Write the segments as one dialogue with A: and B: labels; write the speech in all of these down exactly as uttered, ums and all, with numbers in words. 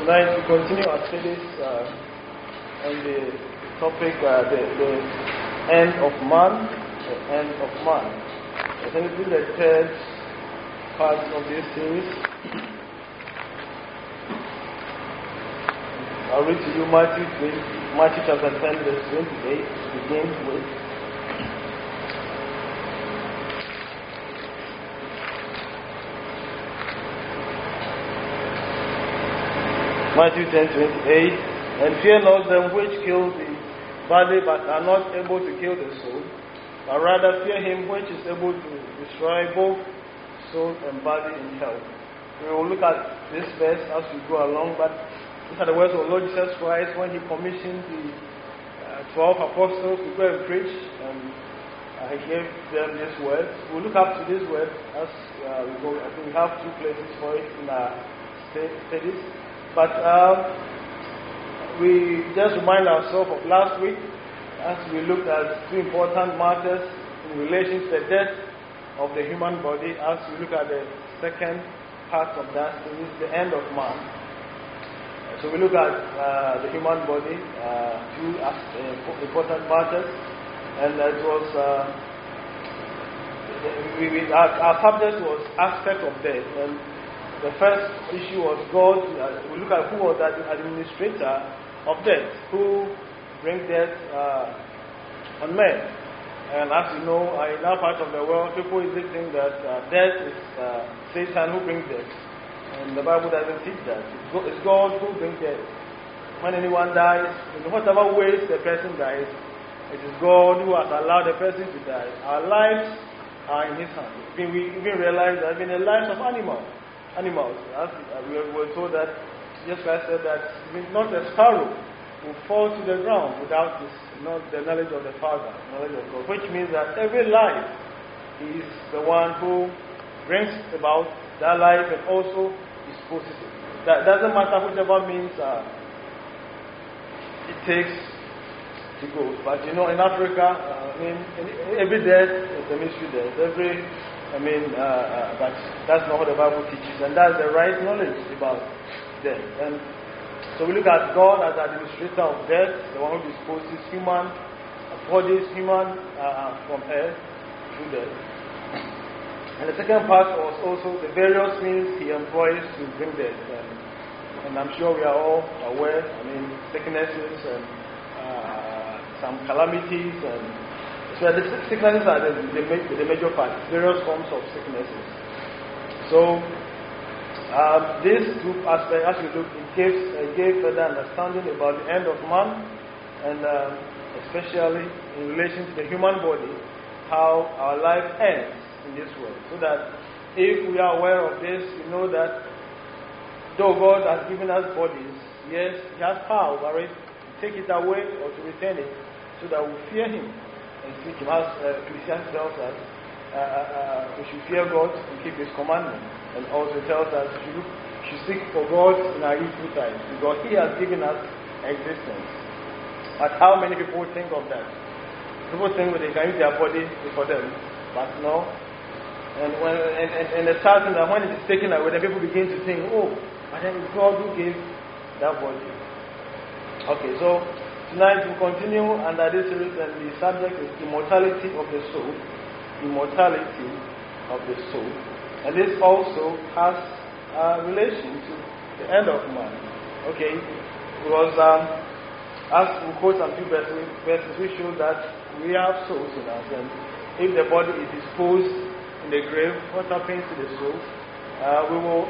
A: Tonight we continue our studies uh, on the topic, uh, the, the end of man, the end of man. I think this is the third part of this series. I'll read to you Matthew, Matthew chapter ten, verse twenty-eight, begins with. Matthew ten twenty-eight, and fear not them which kill the body but are not able to kill the soul, but rather fear him which is able to destroy both soul and body in hell. We will look at this verse as we go along, but look at the words of Lord Jesus Christ when he commissioned the uh, twelve apostles to go and preach, and uh, he gave them this word. We'll look up to this word as uh, we go. I think we have two places for it in our studies. But um, we just remind ourselves of last week as we looked at two important matters in relation to the death of the human body. As we look at the second part of that series, the end of man. So we look at uh, the human body, uh, two uh, important matters, and it was uh, we, we, our, our subject was aspect of death. And the first issue was God. Uh, we look at who was the administrator of death, who brings death uh, on men. And as you know, uh, in our part of the world, people usually think that uh, death is uh, Satan who brings death. And the Bible doesn't teach that. It's God who brings death. When anyone dies, in whatever ways the person dies, it is God who has allowed the person to die. Our lives are in His hands. We even realize that in the lives of animals, Animals, as we were told that Jesus Christ said that not a sparrow will fall to the ground without this, not the knowledge of the Father, knowledge of God, which means that every life is the one who brings about that life and also disposes it. That doesn't matter whichever means uh, it takes to go. But you know, in Africa, uh, I mean, every death is a mystery death. Every I mean, uh, uh, but that's not what the Bible teaches, and that's the right knowledge about death. And so we look at God as the administrator of death, the one who disposes human bodies, human uh, from earth through death. And the second part was also the various means He employs to bring death. And, and I'm sure we are all aware. I mean, sicknesses and uh, some calamities and. So the sicknesses are the, the, the major part, various forms of sicknesses. So um, these two aspects, as we look, it gives uh, gave further understanding about the end of man, and uh, especially in relation to the human body, how our life ends in this world. So that if we are aware of this, we know that though God has given us bodies, yes, He has power over it to take it away or to return it, so that we fear Him. And seek Him, as uh, Christians tells us, uh, uh, we should fear God and keep His commandments. And also tells us we should, look, we should seek for God in our youthful times, because He has given us existence. But how many people think of that? People think that they can use their body for them, but no. And when and, and, and the sad thing that when it is taken away, then people begin to think, oh, but then it's God who gave that body. Okay, so tonight we continue under this series, and the subject is immortality of the soul. Immortality of the soul. And this also has a relation to the end of man. Okay, because um, as we quote some few verses, verses, we show that we have souls in us, and if the body is disposed in the grave, what happens to the soul? Uh, we will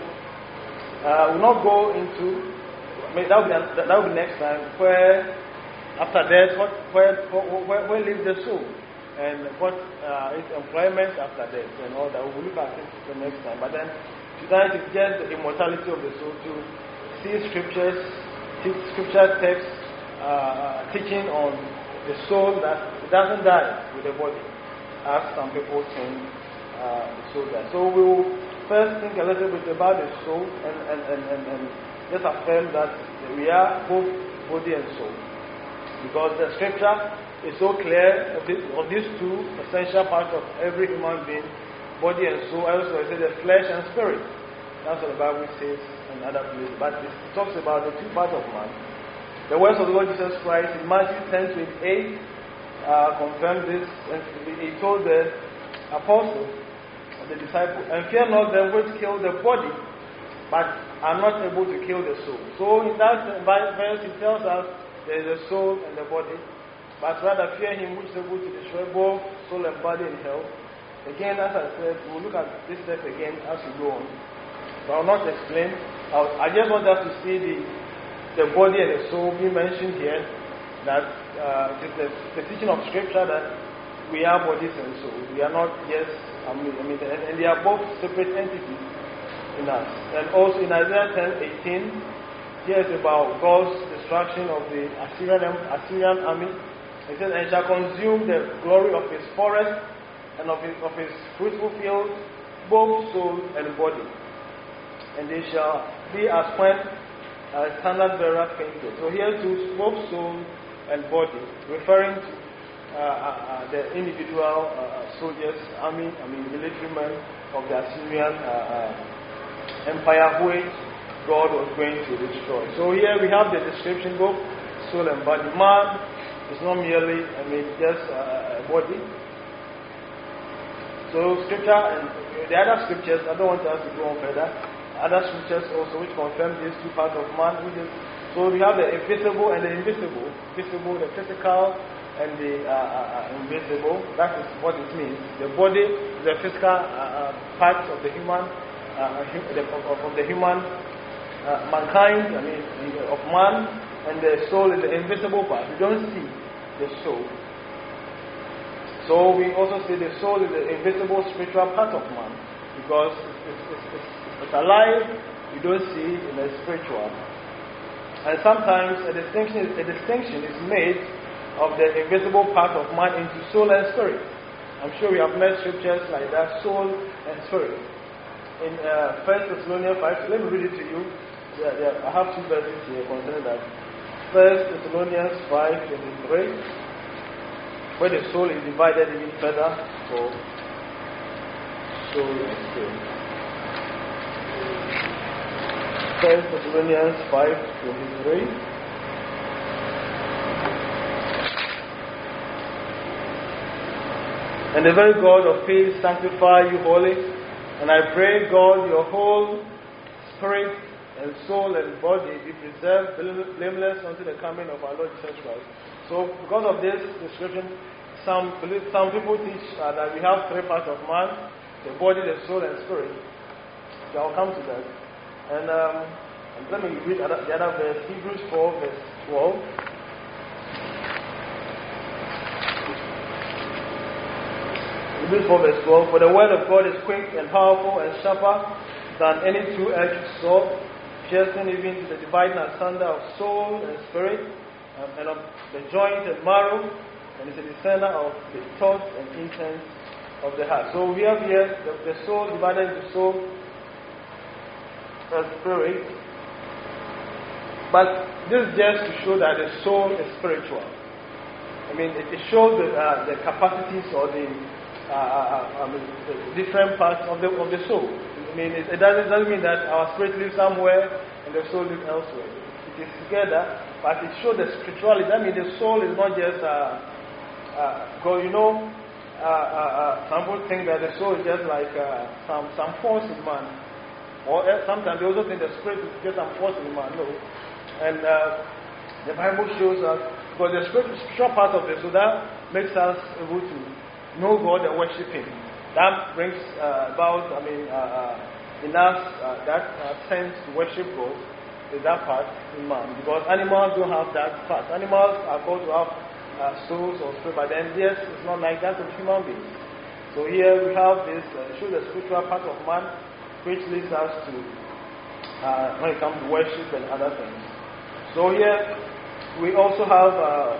A: uh, will not go into. I mean, that will be that will be next time, where after death, what, where, where, where lives the soul? And what uh, is employment after death and all that. We will look at it the next time. But then, tonight is just the immortality of the soul, to see scriptures, scripture texts, uh, teaching on the soul that it doesn't die with the body, as some people think uh, the soul dies. So we will first think a little bit about the soul and, and, and, and, and just affirm that we are both body and soul. Because the scripture is so clear of, this, of these two essential parts of every human being, body and soul. Also, I say the flesh and spirit. That's what the Bible says in other places, but it talks about the two parts of man. The words of the Lord Jesus Christ in Matthew ten twenty-eight uh, confirmed this, and he told the apostles, the disciples, and fear not them which kill the body, but are not able to kill the soul. So in that verse, he tells us there is a soul and the body, but rather fear him which is able to destroy both soul and body in hell. Again, as I said, we'll look at this text again as we go on. So I will not explain. I'll, I just want us to see the the body and the soul being mentioned here. That uh, it is the, the teaching of Scripture that we are bodies and souls. We are not just, I mean, I mean and, and they are both separate entities in us. And also in Isaiah ten eighteen, here is about God's destruction of the Assyrian, Assyrian army. It says, and shall consume the glory of his forest and of his, of his fruitful fields, both soul and body. And they shall be as when a standard bearer fainted. So here too, both soul and body, referring to uh, uh, the individual uh, soldiers, army, I mean military men of the Assyrian uh, uh, empire, which God was going to destroy. So here we have the description, both soul and body. Man is not merely, I mean, just uh, a body. So scripture and the other scriptures, I don't want us to go on further. Other scriptures also which confirm these two parts of man. Which is, so we have the invisible and the invisible. Visible, the physical, and the uh, uh, invisible. That is what it means. The body is the physical uh, uh, part of the human, uh, the, of, of the human uh, mankind. I mean, of man, and the soul is the invisible part. We don't see the soul. So we also say the soul is the invisible spiritual part of man, because it's, it's, it's, it's alive. We don't see it in the spiritual. And sometimes a distinction is, a distinction is made of the invisible part of man into soul and spirit. I'm sure we have met scriptures like that, soul and spirit. In uh, First Thessalonians five, let me read it to you. There, there, I have two verses here concerning that. First Thessalonians five twenty-three, where the soul is divided even further for soul and spirit. First Thessalonians five twenty-three. And the very God of peace sanctify you wholly. And I pray, God, your whole spirit and soul and body be preserved blameless unto the coming of our Lord Jesus Christ. So, because of this description, some some people teach uh, that we have three parts of man: the body, the soul, and spirit. So I'll come to that. And, um, and let me read the other verse, Hebrews four, verse twelve. Hebrews four, verse twelve. For the word of God is quick and powerful and sharper than any two-edged sword, piercing even to the dividing asunder of soul and spirit, um, and of the joint and marrow, and is a discerner of the thoughts and intents of the heart. So we have here the, the soul divided into soul and spirit. But this is just to show that the soul is spiritual. I mean, it, it shows the, uh, the capacities or the, uh, uh, I mean, the different parts of the of the soul. I mean, it, it, doesn't, it doesn't mean that our spirit lives somewhere and the soul lives elsewhere. It is together, but it shows the spirituality. I mean, the soul is not just, uh, uh, because you know, uh, uh, uh, some people think that the soul is just like uh, some some force in man. Or uh, sometimes they also think the spirit is just some force in man. No. And uh, the Bible shows us, because the spiritual part of it, so that makes us able to know God and worship Him. That brings uh, about, I mean, uh, uh, in us uh, that uh, sense to worship God is that part in man. Because animals don't have that part. Animals are called to have uh, souls or spirit, but then yes, it's not like that of human beings. So here we have this, uh, show the spiritual part of man, which leads us to, uh, when it comes to worship and other things. So here we also have, uh,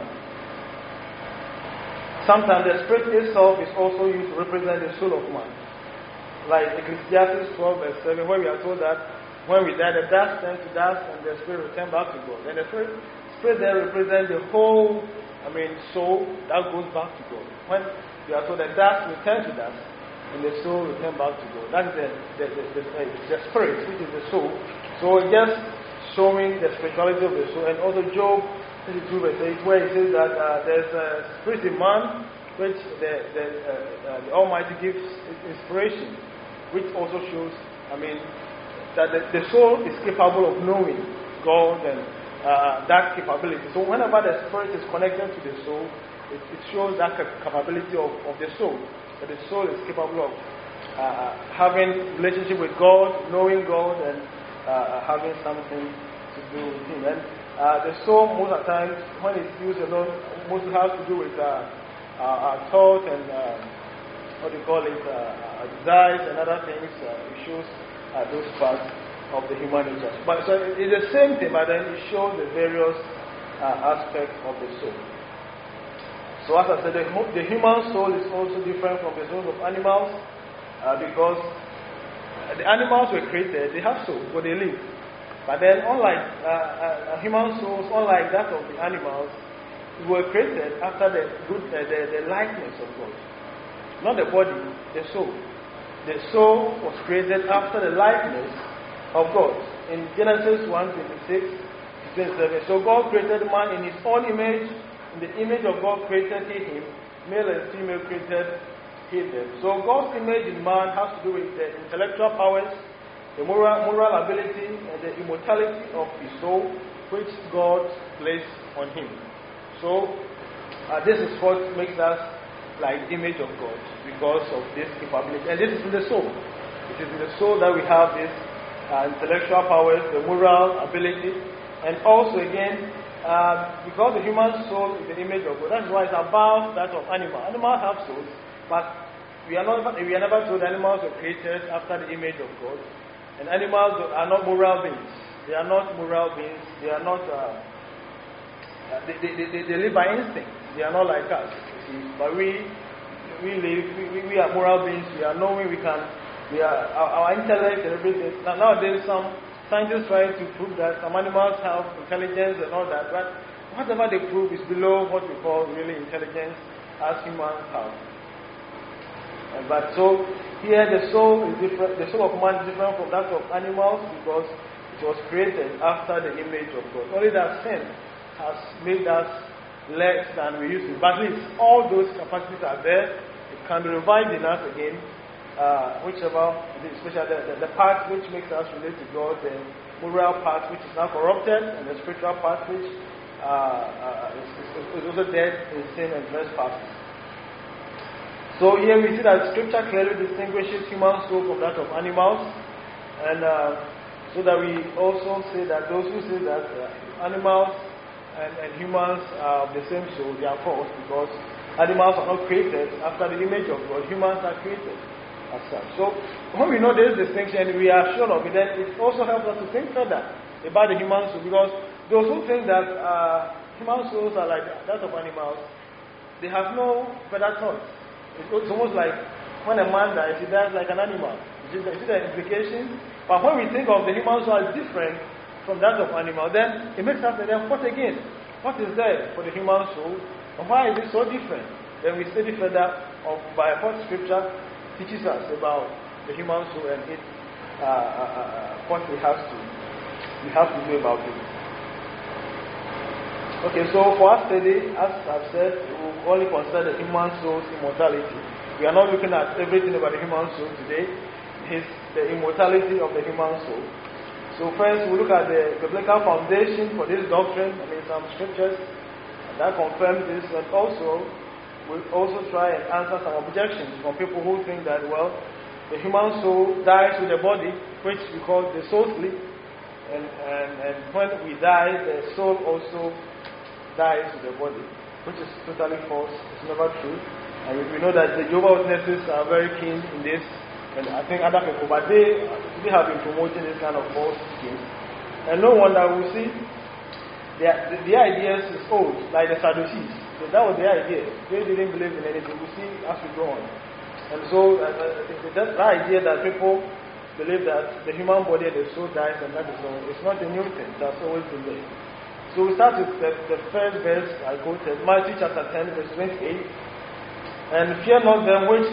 A: sometimes the spirit itself is also used to represent the soul of man. Like Ecclesiastes twelve verse seven, where we are told that when we die, the dust turns to dust and the spirit returns back to God. And the spirit, spirit there represents the whole, I mean, soul that goes back to God. When we are told that dust returns to dust and the soul return back to God. That's the the, the, the, uh, the spirit, which is the soul. So just showing the spirituality of the soul. And also Job thirty-two verse eight, where it says that uh, there's a spirit in man which the, the, uh, uh, the Almighty gives inspiration, which also shows, I mean, that the, the soul is capable of knowing God and uh, that capability. So whenever the spirit is connected to the soul, it, it shows that capability of, of the soul. That the soul is capable of uh, having relationship with God, knowing God, and uh, having something to do with Him. And uh, the soul, most of the times, when it's used alone, mostly has to do with uh, uh, our thought and uh, what do you call it, uh, desires and other things. Uh, it shows uh, those parts of the human nature. But so it's the same thing, but then it shows the various uh, aspects of the soul. So as I said, the, the human soul is also different from the souls of animals uh, because the animals were created, they have souls, but they live. But then unlike uh, uh, human souls, unlike that of the animals, were created after the good, uh, the, the likeness of God. Not the body, the soul. The soul was created after the likeness of God. In Genesis one twenty-six to twenty-seven, so God created man in His own image. In the image of God created He him. Male and female created He them. So God's image in man has to do with the intellectual powers, the moral, moral ability, and the immortality of his soul, which God placed on him. So uh, this is what makes us like the image of God, because of this capability. And this is in the soul. It is in the soul that we have this uh, intellectual powers, the moral ability, and also again, uh, because the human soul is the image of God. That's why it's above that of animal. Animals have souls, but we are not. We are never told animals were created after the image of God. And animals are not moral beings. They are not moral beings. They are not. Uh, they, they, they, they live by instinct. They are not like us. You see. But we, we live. We, we are moral beings. We are knowing. We can. We are our, our intellect and everything. Now, nowadays, some scientists try to prove that some animals have intelligence and all that. But whatever they prove is below what we call really intelligence, as humans have. And, but so here the soul is different. The soul of man is different from that of animals because it was created after the image of God. Only that sin has made us less than we used to. But at least all those capacities are there. It can be revived in us again, uh, whichever, especially the, the, the part which makes us relate to God, the moral part which is now corrupted, and the spiritual part which uh, uh, is, is, is also dead in sin and trespasses. So here we see that Scripture clearly distinguishes human soul from that of animals, and uh, so that we also say that those who say that uh, animals and, and humans are of the same soul, they are false, because animals are not created after the image of God. Humans are created as such. So when we know this distinction, we are sure of it, then it also helps us to think further about the human soul, because those who think that uh, human souls are like that of animals, they have no further thoughts. It's almost like when a man dies, he dies like an animal. You see the implication? But when we think of the human soul as different from that of animal, then it makes us say, then what again? What is there for the human soul? And why is it so different? Then we study further of by what Scripture teaches us about the human soul and it, uh, uh, uh, what we have to we have to do about it. Okay, so for our study, as I've said, we will only consider the human soul's immortality. We are not looking at everything about the human soul today. It's the immortality of the human soul. So first, we'll look at the biblical foundation for this doctrine, I mean some scriptures that confirm this, and also we'll also try and answer some objections from people who think that, well, the human soul dies with the body, which we call the soul sleep, and, and, and when we die, the soul also dies with the body, which is totally false. It's never true. And we know that the Jehovah's Witnesses are very keen in this, and I think other people, but they they have been promoting this kind of false teaching. And no wonder we see their, the, the ideas is old, like the Sadducees. So that was their idea. They didn't believe in anything. We see as we go on. And so uh, uh, that, that idea that people believe that the human body and the soul dies and that is all, it's not a new thing. That's always been there. So we start with the, the first verse I quoted, Matthew chapter ten, verse twenty-eight. And fear not them which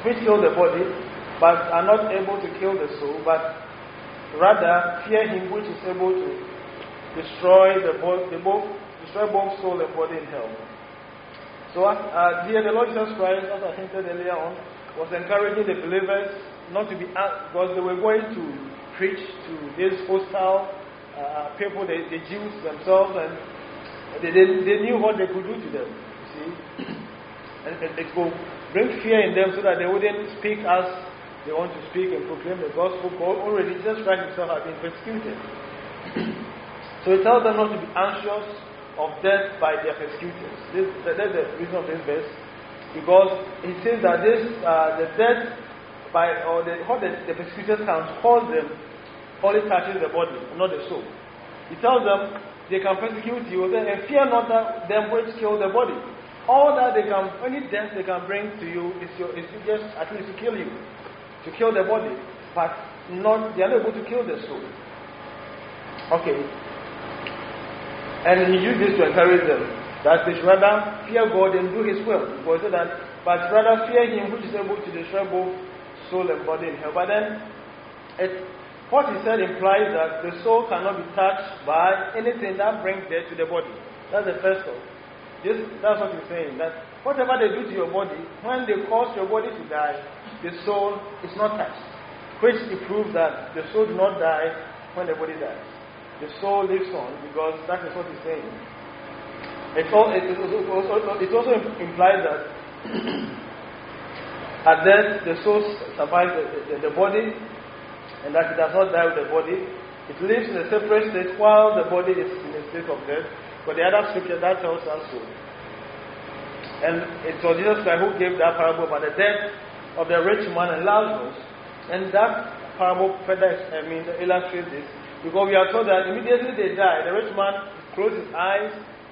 A: which kill the body, but are not able to kill the soul, but rather fear him which is able to destroy the both, the both, destroy both soul and body in hell. So uh, here the Lord Jesus Christ, as I hinted earlier on, was encouraging the believers not to be, because they were going to preach to these hostile uh, people, the, the Jews themselves, and they, they, they knew what they could do to them, you see. And it will bring fear in them so that they wouldn't speak as they want to speak and proclaim the gospel. Already Jesus Christ himself had been persecuted. So he tells them not to be anxious of death by their persecutors. This, that's the reason of this verse. Because he says that this, uh, the death by, or the, what the, the persecutors can cause them only touches the body, not the soul. He tells them they can persecute you, and fear not that them which kill the body. All that they can, any death they can bring to you is, your, is just at least to kill you, to kill the body, but not, they are not able to kill the soul. Okay. And he used this to encourage them, that they should rather fear God and do his will. Because he said that, but rather fear him which is able to destroy both soul and body in hell. But then, it, what he said implies that the soul cannot be touched by anything that brings death to the body. That's the first thought. This, that's what he's saying. That whatever they do to your body, when they cause your body to die, the soul is not touched. Which proves that the soul does not die when the body dies. The soul lives on, because that is what he's saying. It also, it also, it also implies that at death the soul survives the, the, the body, and that it does not die with the body. It lives in a separate state while the body is in a state of death. But the other scripture that tells us so. And it was Jesus Christ who gave that parable about the death of the rich man and Lazarus. And that parable further I mean, illustrates this. Because we are told that immediately they die, the rich man closed his eyes.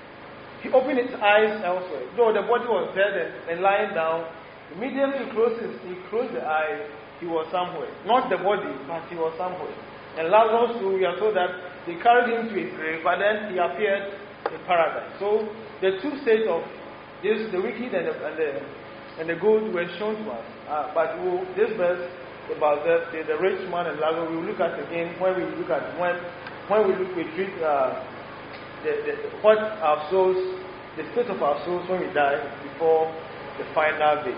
A: He opened his eyes elsewhere. Though the body was dead and, and lying down, immediately he closed, his, he closed the eyes, he was somewhere. Not the body, but he was somewhere. And Lazarus too, we are told that they carried him to his grave, but then he appeared in paradise. So the two states of this, the wicked and the, and the, and the good, were shown to us. Uh, but we'll, this verse about the, the, the rich man and Lazarus, we will look at again when we look at when when we look we treat uh, the, the, what our souls, the state of our souls when we die before the final day.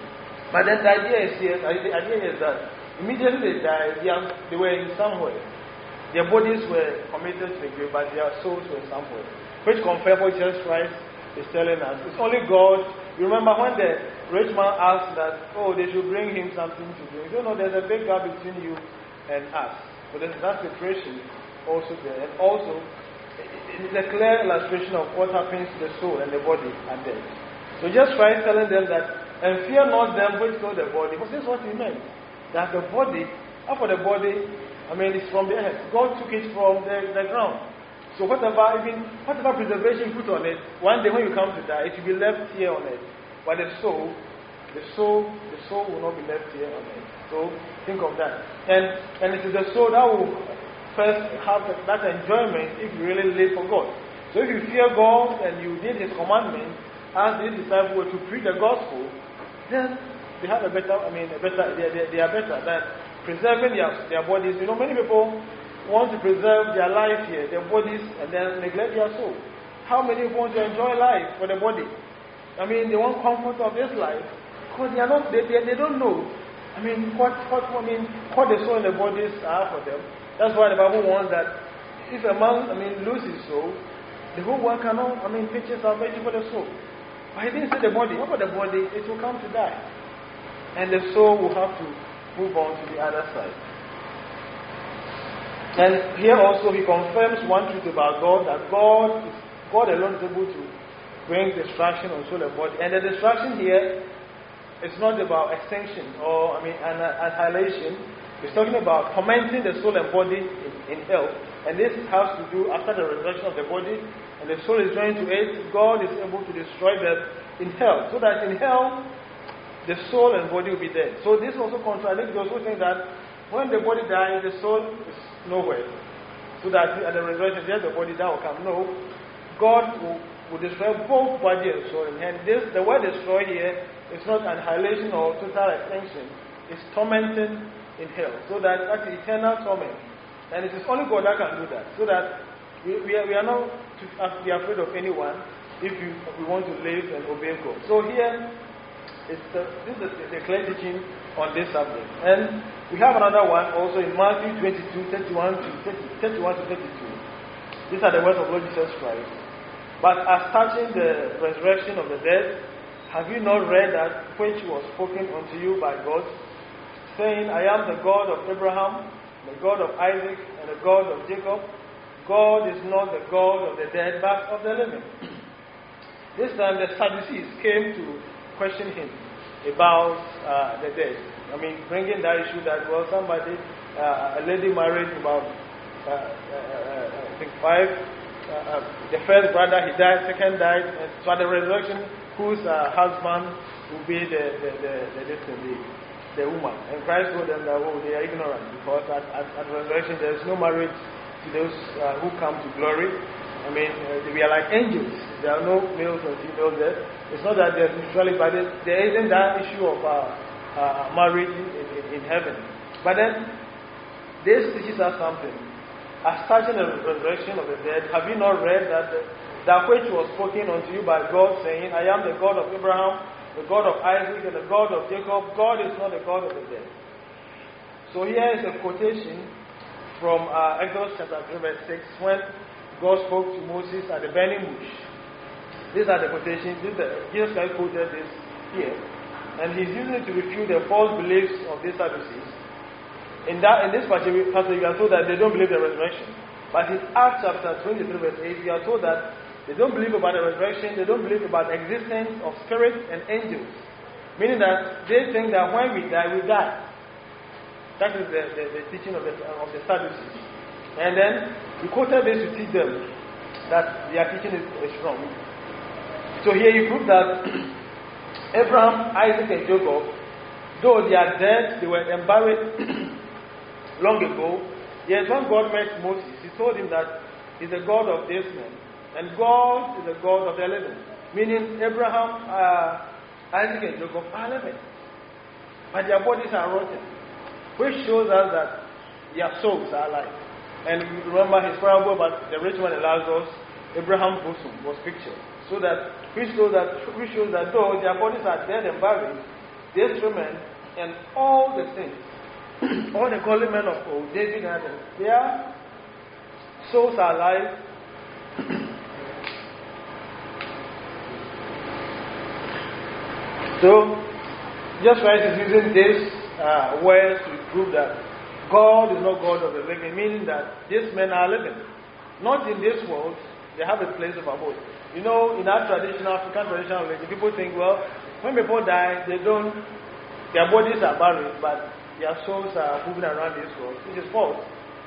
A: But then the idea is here. The idea is that immediately they died, they, are, they were in somewhere. Their bodies were committed to the grave, but their souls were somewhere. Which confirms what Jesus Christ is telling us. It's only God. You remember when the rich man asked that, oh, they should bring him something to drink. You know, there's a big gap between you and us. So there's that separation also there. And also, it's a clear illustration of what happens to the soul and the body at death. So just Christ telling them that, and fear not them which kill the body. But this is what he meant. That the body, after the body, I mean, it's from the earth. God took it from the, the ground. So whatever, even whatever preservation you put on it, one day when you come to die, it will be left here on it. But the soul, the soul, the soul will not be left here on it. So think of that. And and it is the soul that will first have that enjoyment if you really live for God. So if you fear God and you did His commandments, as these disciples were to preach the gospel, then they have a better. I mean, a better. They, they, they are better than preserving their their bodies. You know, many people want to preserve their life here, their bodies, and then neglect their soul. How many want to enjoy life for the body? I mean, they want comfort of this life because they are not. They, they, they don't know. I mean, what what I mean, what the soul and the bodies are for them. That's why the Bible warns that if a man, I mean, loses his soul, the whole world cannot. I mean, picture salvation for the soul. But he didn't say the body. What about the body? It will come to die, and the soul will have to move on to the other side. And here also he confirms one truth about God, that God is, God alone is able to bring destruction on soul and body. And the destruction here is not about extinction or I mean annihilation. It's talking about tormenting the soul and body in, in hell. And this has to do after the resurrection of the body, and the soul is joined to it. God is able to destroy them in hell, so that in hell the soul and body will be dead. So this also contradicts those who think that when the body dies, the soul is nowhere. So that at the resurrection, there's the body that will come. No, God will, will destroy both body and soul. And this, the word destroy here it's not annihilation or total extinction. It's tormenting in hell. So that that's eternal torment. And it is only God that can do that. So that we, we, are, we are not to be afraid of anyone if you, we want to live and obey God. So here, it's the, this is the, the clear teaching on this subject. And we have another one also in Matthew twenty-two, thirty-one to thirty, thirty-one to thirty-two. These are the words of Lord Jesus Christ. But as touching the resurrection of the dead, have you not read that which was spoken unto you by God, saying, I am the God of Abraham, the God of Isaac, and the God of Jacob? God is not the God of the dead, but of the living. This time the Sadducees came to question him about uh, the dead. I mean, bringing that issue that, well, somebody, uh, a lady married about, uh, uh, I think, five. Uh, uh, the first brother, he died, second died, and so at the resurrection, whose uh, husband will be the the the, the, the, the, the woman. And Christ told them that, oh, they are ignorant, because at, at, at resurrection there is no marriage to those uh, who come to glory. I mean, uh, we are like angels. There are no males and females there. It's not that there's sexuality, but there isn't that issue of uh, uh, marriage in, in, in heaven. But then, this teaches us something. As touching the resurrection of the dead, have you not read that the, that which was spoken unto you by God, saying, I am the God of Abraham, the God of Isaac, and the God of Jacob? God is not the God of the dead. So here is a quotation from uh, Exodus chapter three, verse six, when God spoke to Moses at the burning bush. These are the quotations. This the, Jesus Christ quoted this here. And he's using it to refute the false beliefs of these Sadducees. In that, in this passage, we are told that they don't believe the resurrection. But in Acts chapter twenty-three, verse eight, we are told that they don't believe about the resurrection, they don't believe about the existence of spirits and angels. Meaning that they think that when we die, we die. That is the, the, the teaching of the, of the Sadducees. And then we quoted this to teach them that their teaching is, is wrong. So here you prove that Abraham, Isaac, and Jacob, though they are dead, they were buried long ago. Yes, when God met Moses, he told him that he's the God of this man, and God is the God of the living. Meaning Abraham, uh, Isaac, and Jacob are living, but their bodies are rotten, which shows us that their souls are alive. And remember his parable about the rich man and Lazarus, Abraham's bosom was pictured. So that which shows that which shows that though their bodies are dead and buried, these remain, and all the saints, all the godly men of old, David and others, their souls are alive. So just Christ is using this uh, words to prove that God is not God of the living, meaning that these men are living. Not in this world, they have a place of abode. You know, in our traditional, African traditional religion, people think, well, when people die, they don't, their bodies are buried, but their souls are moving around this world, which is false.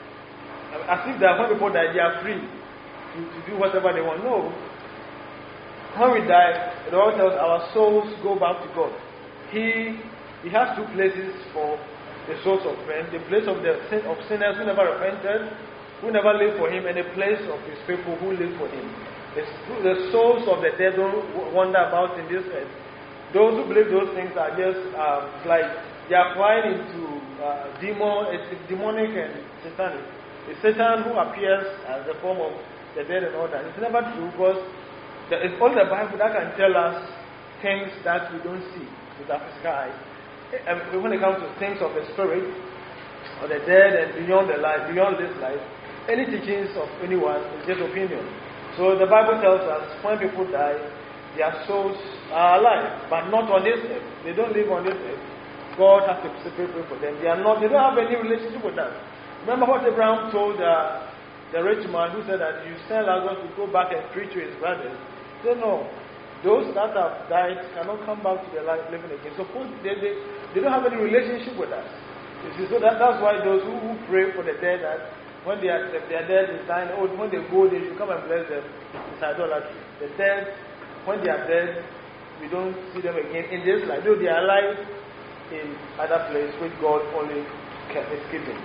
A: As if that when people die, they are free to, to do whatever they want. No. When we die, the Lord tells our souls go back to God. He, he has two places for the souls of men, the place of the sin, of sinners who never repented, who never lived for him, and the place of his people who live for him. The, the souls of the dead don't wander about in this earth. Those who believe those things are just uh, like they are flying into uh, demon, it's demonic and satanic. It's Satan who appears as the form of the dead and all that. It's never true, because the, it's only the Bible that can tell us things that we don't see with our physical eyes. And when it comes to things of the spirit, or the dead and beyond the life, beyond this life, any teachings of anyone is just opinion. So the Bible tells us when people die, their souls are alive, but not on this earth. They don't live on this earth. God has to separate for them. They are not. They don't have any relationship with us. Remember what Abraham told uh, the rich man who said that you send Lazarus to go back and preach to his brothers. He said no. Those that have died cannot come back to their life living again. So they, they, they don't have any relationship with us. You see, so that, that's why those who, who pray for the dead, that when they are, if they are dead, is dying, oh, when they go, they should come and bless them. It's idolatry. The dead, when they are dead, we don't see them again in this life. Though they are alive in other place which God only can escape them.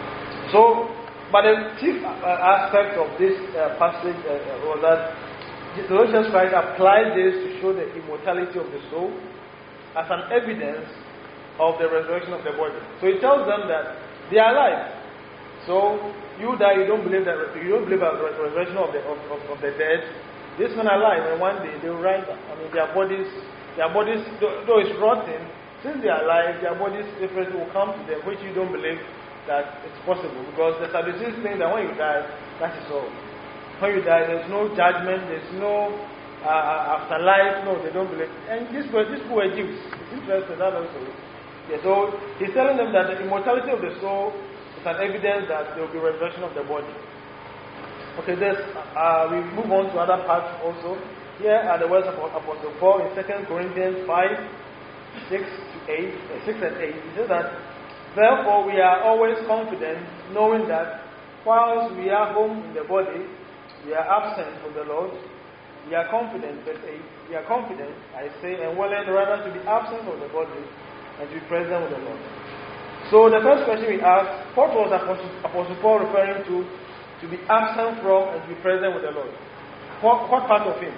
A: So, but the chief uh, aspect of this uh, passage uh, was that the Lord Jesus Christ applied this to show the immortality of the soul as an evidence of the resurrection of the body. So he tells them that they are alive. So you that you don't believe that you don't believe about the resurrection of the of, of, of the dead, this one alive, and one day they will rise up. I mean, their bodies, their bodies, though it's rotten, since they are alive, their bodies definitely will come to them, which you don't believe that it's possible, because the Sadducees think that when you die, that is all. When you die, there's no judgment, there's no uh, afterlife. No, they don't believe. And these were these were Jews. It's interesting that also. Yeah, so he's telling them that the immortality of the soul is an evidence that there will be resurrection of the body. Okay, this uh, we move on to other parts also. Here are the words of Apostle Paul in Second Corinthians five, six to eight, uh, six and eight. He says that, therefore we are always confident, knowing that whilst we are home in the body, we are absent from the Lord. We are confident, verse eight, we are confident, I say, and willing rather to be absent from the body and to be present with the Lord. So the first question we ask, what was Apostle, Apostle Paul referring to, to be absent from and to be present with the Lord? What, what part of him?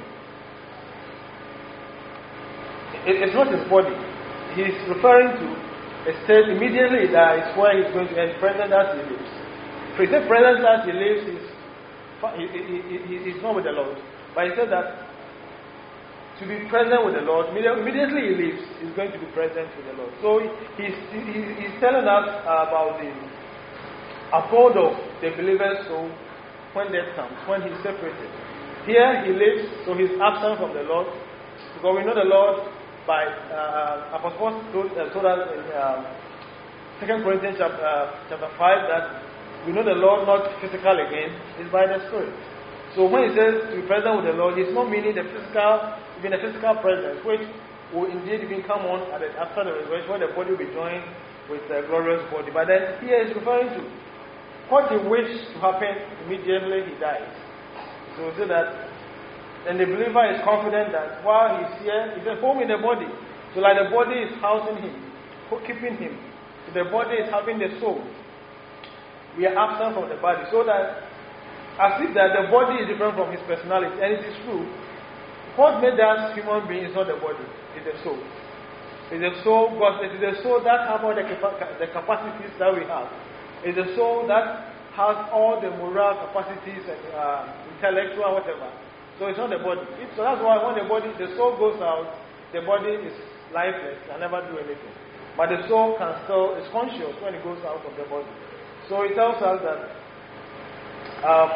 A: It, it's not his body. He's referring to a state immediately he dies where he's going to end, present as he lives. If he said present as he lives, he's, he, he, he, he's not with the Lord. But he said that to be present with the Lord, immediately he leaves, he's going to be present with the Lord. So he's, he, he's telling us about the abode of the believer's soul when death comes, when he's separated. Here he lives, so he's absent from the Lord, because we know the Lord by uh, Apostle Paul told, uh, told us in uh, Second Corinthians chapter, uh, chapter five that we know the Lord not physical again, is by the Spirit. So when he says to be present with the Lord, he's not meaning the physical, even the physical presence, which will indeed even come on at the, after the resurrection, when the body will be joined with the glorious body. But then here he's referring to what he wished to happen immediately he dies. So we say that, and the believer is confident that while he's here, he's at home in the body. So like the body is housing him, keeping him. So the body is having the soul. We are absent from the body. So that, as if that the body is different from his personality. And it is true. What made us human beings is not the body, it's the soul. It's the soul, because it is the soul that has all the, the capacities that we have. It's the soul that has all the moral capacities and uh, intellectual whatever. So it's not the body. It, so that's why when the body, the soul goes out, the body is lifeless, can never do anything. But the soul can still is conscious when it goes out of the body. So it tells us that um,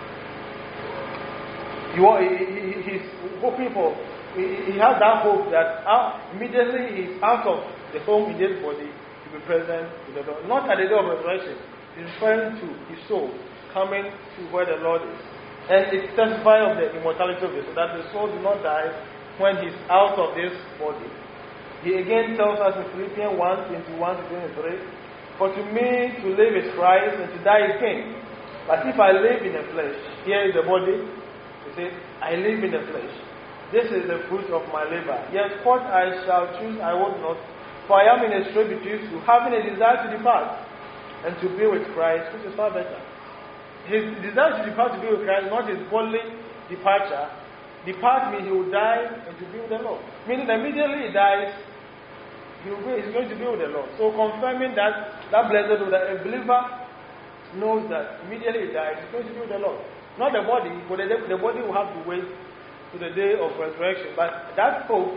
A: he, he, he's hoping for, he, he has that hope that uh, immediately he's out of the home in this body to be present with the Lord. Not at the day of resurrection. He's referring to his soul coming to where the Lord is. And it testifies of the immortality of it, so that the soul do not die when he's out of this body. He again tells us in Philippians one, twenty-one to twenty-three, for to me to live is Christ and to die is gain. But if I live in the flesh, here is the body, he says, I live in the flesh. This is the fruit of my labor. Yet what I shall choose I will not, for I am in a strait between two, having a desire to depart and to be with Christ, which is far better. His desire to depart to be with Christ, not his bodily departure. Depart means he will die and to be with the Lord. Meaning that immediately he dies, he will be, he's going to be with the Lord. So confirming that, that blessed that a believer knows that immediately he dies, he's going to be with the Lord. Not the body, but the, the body will have to wait to the day of resurrection. But that hope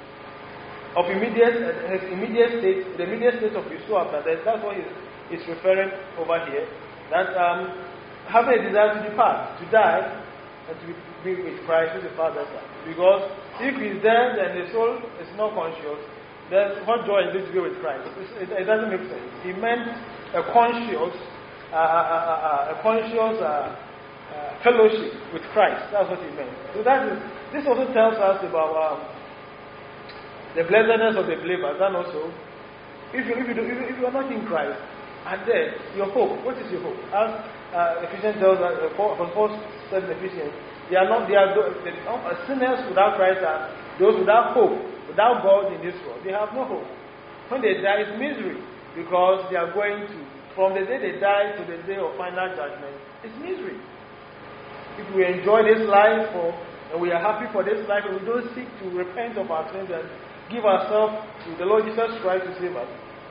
A: of immediate, his immediate state, the immediate state of his soul after death, that's what he's, he's referring over here. That um, having a desire to depart, to die, and to be with Christ is the far better. Because if he's dead and the soul is not conscious, then what joy is it to be with Christ? It, it doesn't make sense. He meant a conscious, uh, uh, uh, a conscious uh, uh, fellowship with Christ. That's what he meant. So that is. This also tells us about um, the blessedness of the believers, and also, if you if you, do, if, you if you are not in Christ, and then your hope. What is your hope? As uh, Ephesians tells us, uh, Paul said in Ephesians, they are not. They are the, the sinners without Christ are those without hope, without God in this world. They have no hope. When they die, it's misery, because they are going to, from the day they die to the day of final judgment, it's misery. If we enjoy this life for and we are happy for this life, and we don't seek to repent of our sins and give ourselves to the Lord Jesus Christ to save us,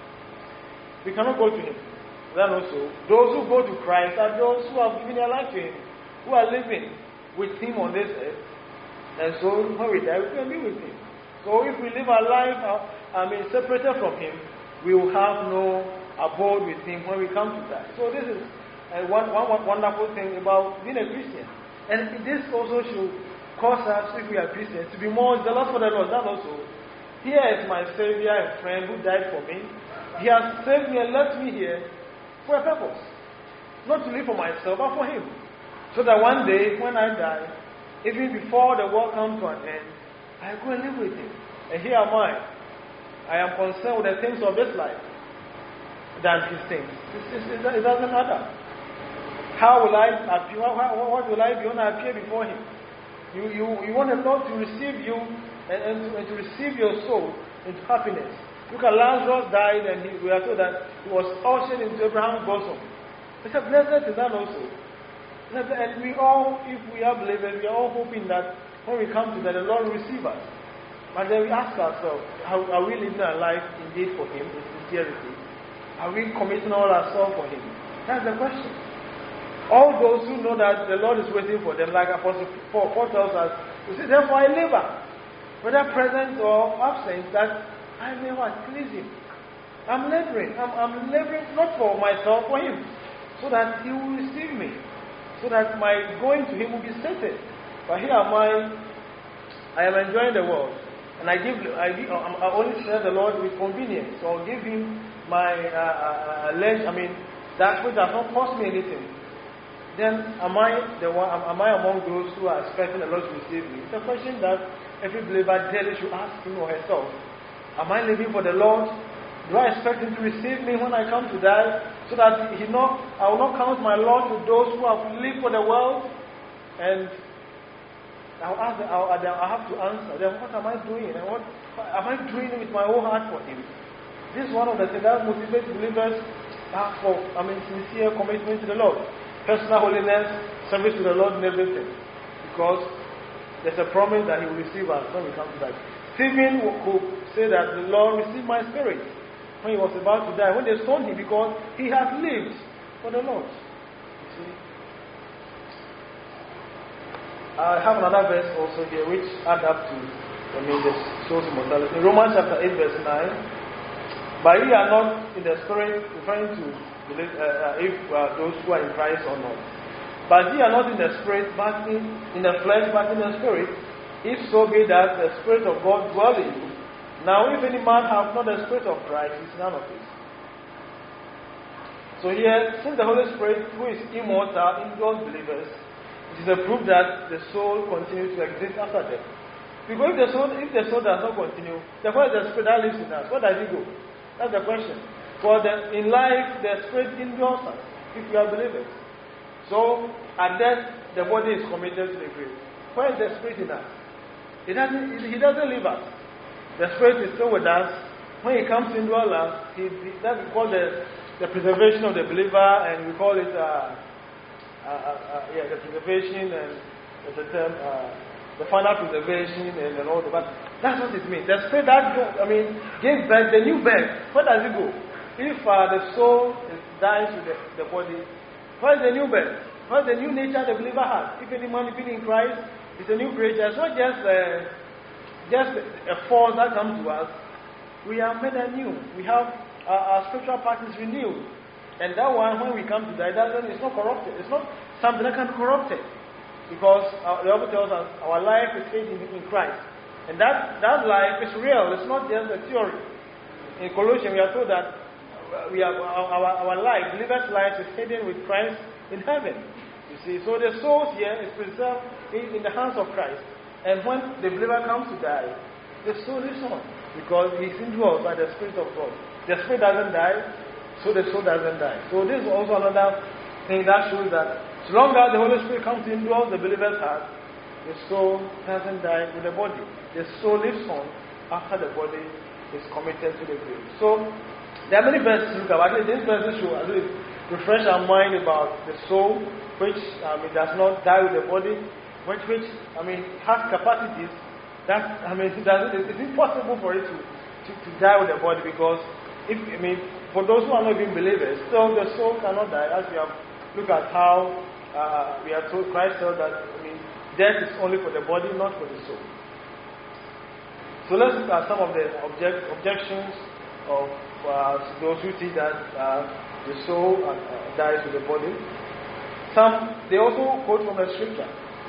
A: we cannot go to Him. Then also, those who go to Christ are those who have given their life to Him, who are living with Him on this earth. And so, when we die, we can be with Him. So, if we live our life, I mean, separated from Him, we will have no abode with Him when we come to die. So, this is uh, one, one, one wonderful thing about being a Christian. And this also should cause us, if we are Christians, to be more zealous for the Lord. That also, here is my Savior and friend who died for me. He has saved me and left me here for a purpose. Not to live for myself, but for Him. So that one day, when I die, even before the world comes to an end, I go and live with Him. And here am I. I am concerned with the things of this life than His things. It, it, it doesn't matter. How will I appear? How, what will I be when I appear before Him? You, you, you want the Lord to receive you and, and, to, and to receive your soul into happiness. Look at Lazarus died, and he, we are told that he was ushered into Abraham's bosom. It's a blessed is that also. And we all, if we are believers, we are all hoping that when we come to that, the Lord will receive us. But then we ask ourselves, how, are we living our life indeed for Him, in sincerity? Are we committing all ourselves for Him? That's the question. All those who know that the Lord is waiting for them, like Apostle Paul tells us, you see, therefore I labor, whether present or absent, that I may what? Please Him. I'm laboring. I'm, I'm laboring not for myself, for Him, so that He will receive me, so that my going to Him will be stated. But here am I, I am enjoying the world, and I give, I, give, I only serve the Lord with convenience, or give Him my uh, uh, ledge, I mean, that which does not cost me anything. Then am I the one? Am I among those who are expecting the Lord to receive me? It's a question that every believer daily should ask him or herself. Am I living for the Lord? Do I expect Him to receive me when I come to die, so that He not, I will not count my Lord to those who have lived for the world? And I'll ask them, I'll, I'll have to answer them, what am I doing? And what am I doing with my whole heart for Him? This is one of the things that motivates believers for, I mean, sincere commitment to the Lord. Personal holiness, service to the Lord, and everything. Because there's a promise that He will receive us when we come to die. Stephen could say that the Lord received my spirit when he was about to die, when they stoned him, because he had lived for the Lord. You see? I have another verse also here which add up to, I mean, the soul's immortality. In Romans chapter eight, verse nine. But ye are not in the spirit, referring to uh, if uh, those who are in Christ or not. But ye are not in the spirit, but in, in the flesh, but in the spirit. If so be that the Spirit of God dwell in you. Now if any man have not the Spirit of Christ, he is none of his. So here, since the Holy Spirit, who is immortal, indwells believers, it is a proof that the soul continues to exist after death. Because if the soul, if the soul does not continue, then where is the Spirit that lives in us? Where does it go? That's the question. For the, in life, the Spirit indwells us, if we are believers. So, at death, the body is committed to the grave. Where is the Spirit in us? He doesn't, he doesn't leave us. The Spirit is still with us. When He comes into our lives, he, he, that we call the, the preservation of the believer, and we call it uh, uh, uh, yeah, the preservation and the term, uh, the final preservation and, and all that. But that's what it means. The Spirit that go, I mean, gives birth, the new birth. Where does it go? If uh, the soul is, dies with the, the body, where is the new birth? Where is the new nature the believer has? If any man living in Christ, it's a new creature. It's not just uh, just a force that comes to us. We are made anew. We have uh, our spiritual part is renewed, and that one, when we come to die, that it's not corrupted. It's not something that can be corrupted, because uh, the Bible tells us our life is hidden in Christ, and that that life is real. It's not just a theory. In Colossians, we are told that we are our our life, believers' life, is hidden with Christ in heaven. You see, so the soul here is preserved in, in the hands of Christ. And when the believer comes to die, the soul is on, because he is indwelt by the Spirit of God. The Spirit doesn't die, so the soul doesn't die. So this is also another thing that shows that so long as the Holy Spirit comes to indwell the believer's heart, the soul doesn't die with the body. The soul lives on after the body is committed to the grave. So there are many verses to look at. Actually, these verses should at least refresh our mind about the soul, which um, it does not die with the body. which, which I mean, has capacities that, I mean, that it's impossible for it to, to, to die with the body, because, if I mean, for those who are not even believers, still the soul cannot die, as we have looked at how uh, we are told, Christ told that, I mean, death is only for the body, not for the soul. So let's look at some of the object, objections of uh, those who see that uh, the soul uh, dies with the body. Some, they also quote from the scripture.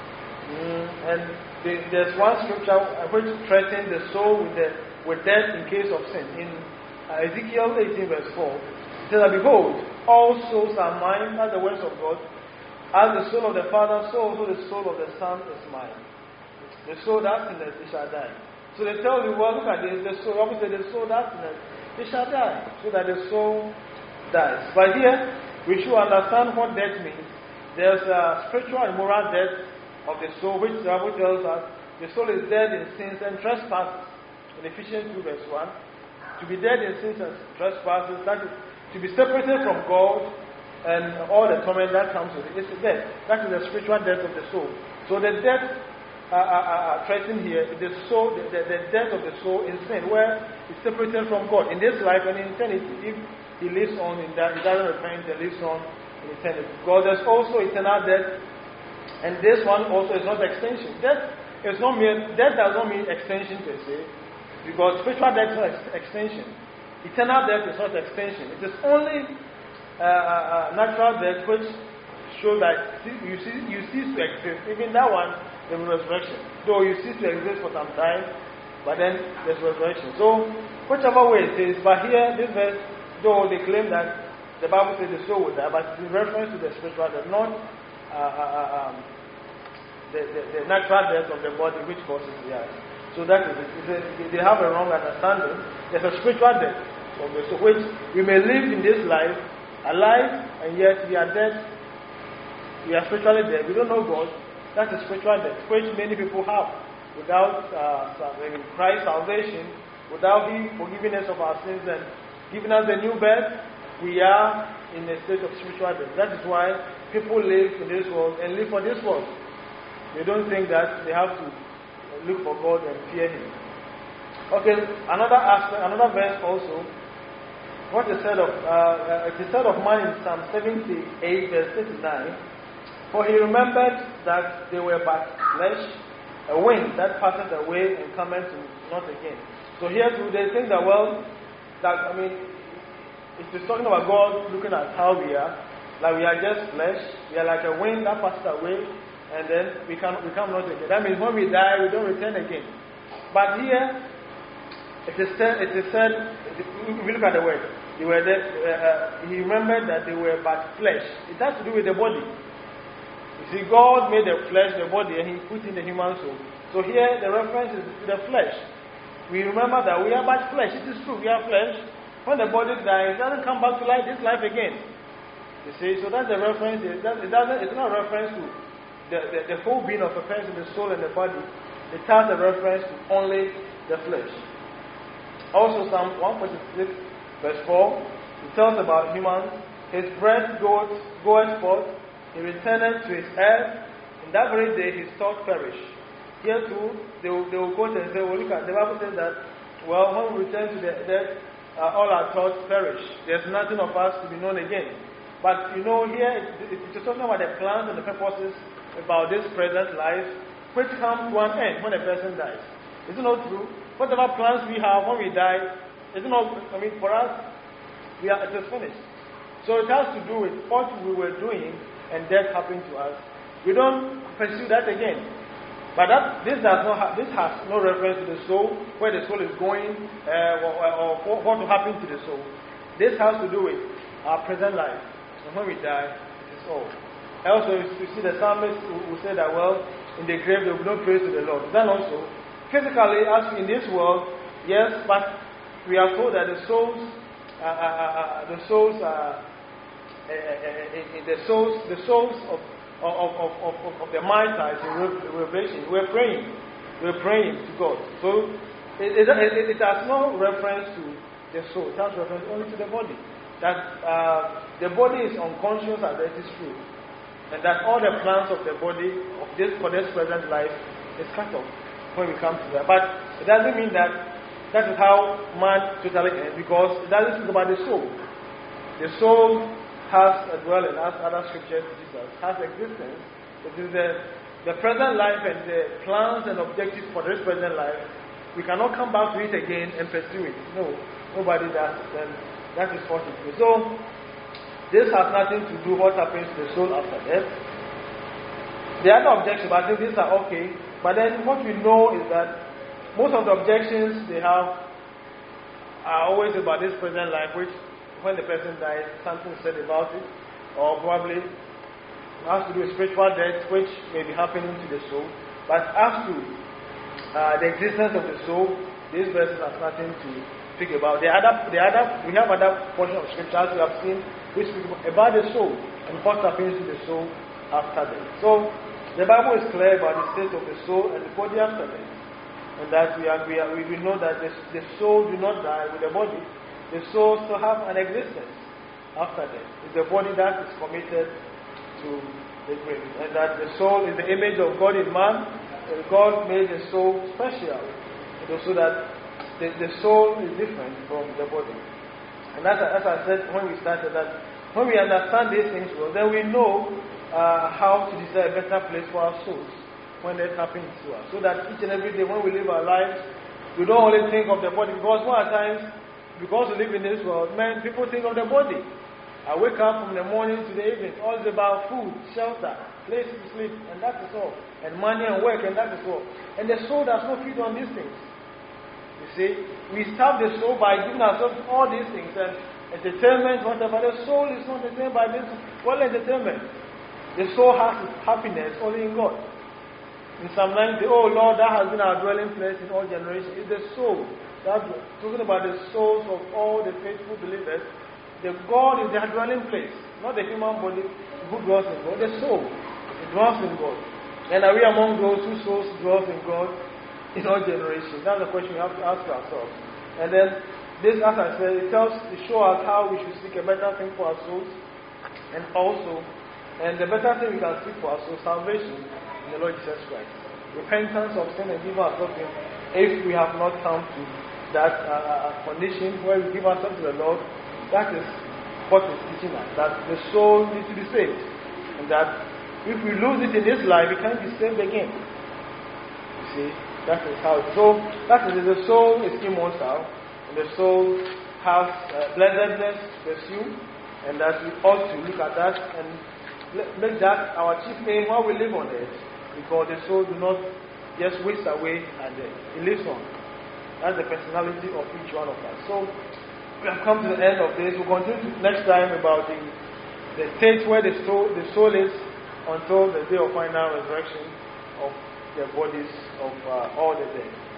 A: Mm, and they, there's one scripture which threatens the soul with, the, with death in case of sin. In uh, Ezekiel eighteen verse four, it says that, behold, all souls are mine, as the words of God. As the soul of the Father, so also the soul of the Son is mine. The soul that sinneth, it shall die. So they tell you, well, look at this, the soul, obviously the soul that sinneth, it shall die. So that the soul dies. But here, we should understand what death means. There's a spiritual and moral death of the soul, which the Bible tells us the soul is dead in sins and trespasses. In Ephesians two verse one, to be dead in sins and trespasses, that is, to be separated from God and all the torment that comes with it. It's death. That is the spiritual death of the soul. So the death uh, uh, uh, threatened here is the soul, the, the, the death of the soul in sin, where it's separated from God in this life and in eternity. If he lives on in that, he doesn't repent, he lives on in eternity. God, there's also eternal death, and this one also is not extension. Death is not mere, death does not mean extension per se, because spiritual death is not ex- extension. Eternal death is not extension. It is only uh, uh, natural death which shows that you, see, you cease to exist. Even that one, the resurrection. Though you cease to exist for some time, but then there's resurrection. So, whichever way it is, but here, this verse, though they claim that the Bible says the soul will die, but it's in reference to the spiritual death, not uh, uh, um, the, the, the natural death of the body which causes the death. So that is it. It's a, they have a wrong understanding. There's a spiritual death of the soul, which we may live in this life, alive, and yet we are dead. We are spiritually dead. We don't know God. That's a spiritual death, which many people have. Without uh, Christ's salvation, without Him forgiving us of our sins and giving us a new birth, we are in a state of spiritual death. That is why people live in this world and live for this world. They don't think that they have to look for God and fear Him. Okay, another aspect, another verse also. What is said of uh, it is said of man in Psalm seventy-eight, verse thirty-nine. For he remembered that they were but flesh, a wind that passeth away and cometh not again. So here too, they think that, well, that, I mean, it is talking about God looking at how we are, like we are just flesh, we are like a wind that passes away, and then we can we come not again. That means when we die, we don't return again. But here, it is said, it is said, if we look at the word, they were dead, uh, uh, he remembered that they were but flesh. It has to do with the body. You see, God made the flesh, the body, and He put in the human soul. So here, the reference is to the flesh. We remember that we are but flesh. It is true, we are flesh. When the body dies, it doesn't come back to life, this life again. You see, so that's the reference. It doesn't, it's not a reference to the, the, the whole being of a person, the soul and the body. It has a reference to only the flesh. Also, Psalm one forty-six, verse four, it tells about humans. His breath goeth, goeth forth, he returneth to his earth, and that very day his thoughts perish. Here too, they will, they will quote and say, well, look at, the Bible says that, well, when we return to the death, uh, all our thoughts perish. There's nothing of us to be known again. But, you know, here, it, it's talking about the plans and the purposes about this present life, which come to an end when a person dies. Is it not true? Whatever plans we have when we die, is it not, I mean, for us, we are, it is finished. So it has to do with what we were doing and death happened to us. We don't pursue that again. But that, this does not ha- this has no reference to the soul, where the soul is going, uh, or, or, or what will happen to the soul. This has to do with our present life. And when we die, it is all. Also, you see the psalmist who, who said that, well, in the grave they will not praise to the Lord. Then also, physically, as in this world, yes, but we are told that the souls, uh, uh, uh, the souls, uh, uh, uh, uh, the souls, the souls of Of, of, of, of the martyrs in Revelation, we're praying, we're praying to God. So it, it, it, it has no reference to the soul; it has reference only to the body. That uh, the body is unconscious, and that is true. and that all the plans of the body of this for this present life is cut off when we come to that. But it doesn't mean that that is how man totally ends, because it doesn't speak about the soul. The soul has a dwelling, as other scriptures teach us, has existence. It is the, the present life and the plans and objectives for this present life. We cannot come back to it again and pursue it. No, nobody does it. And that is what it is. So, this has nothing to do what happens to the soul after death. The other objections, I think these are okay. But then what we know is that most of the objections they have are always about this present life, which when the person dies, something is said about it, or probably has to do with spiritual death, which may be happening to the soul. But as to uh, the existence of the soul, these verses have nothing to speak about. The other, the other, we have other portion of scriptures we have seen, which speak about the soul and what happens to the soul after death. So the Bible is clear about the state of the soul and the body after death, and that we are, we, are, we know that the, the soul do not die with the body. The soul still has an existence after death. It's the body that is committed to the grave, and that the soul is the image of God in man. And God made the soul special, so that the, the soul is different from the body. And as, as I said when we started, that when we understand these things well, then we know uh, how to design a better place for our souls when that happens to us. So that each and every day when we live our lives, we don't only think of the body, because more times, because we live in this world, man, people think of the body. I wake up from the morning to the evening, all is about food, shelter, place to sleep, and that is all. And money and work, and that is all. And the soul does not feed on these things. You see, we starve the soul by giving ourselves all these things, and entertainment, whatever. The soul is not the same by this well entertainment. The soul has its happiness only in God. In Psalm ninety, oh Lord, that has been our dwelling place in all generations. It's the soul. That's talking about the souls of all the faithful believers. The God is their dwelling place, not the human body who dwells in God. The soul, it dwells in God. And are we among those whose souls dwells in God in all generations? That's the question we have to ask ourselves. And then this, as I said, it tells, it shows us how we should seek a better thing for our souls, and also, and the better thing we can seek for our souls, salvation in the Lord Jesus Christ. Repentance of sin and give ourselves in. If we have not come to that uh, condition where we give ourselves to the Lord, that is what is teaching us, that the soul needs to be saved, and that if we lose it in this life, we can't be saved again. You see, that is how. So that is, the soul is immortal, and the soul has uh, blessedness to pursue, and that we ought to look at that and make that our chief aim while we live on earth, because the soul do not just waste away and uh, it lives on. That's the personality of each one of us. So we have come to the end of this. We'll continue next time about the, the state where the soul, the soul is until the day of final resurrection of the bodies of uh, all the dead.